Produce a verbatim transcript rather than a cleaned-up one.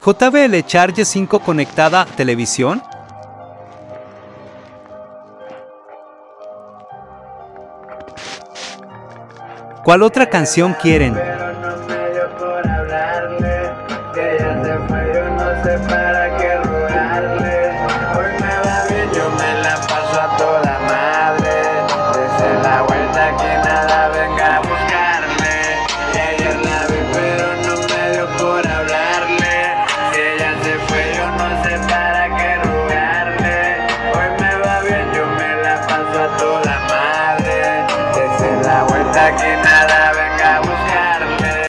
J B L Charge cinco conectada televisión. ¿Cuál otra canción quieren? Pero no me dio por hablarle, que ella se fue, yo no sé para qué rogarle. Hoy me va bien, yo me la paso a toda madre. Desde la vuelta que nada venga a buscarle. Y ayer la vi pero no me dio por hablarle, que ella se fue, yo no sé para qué rogarle. Hoy me va bien, yo me la paso a toda madre. Desde la vuelta que nada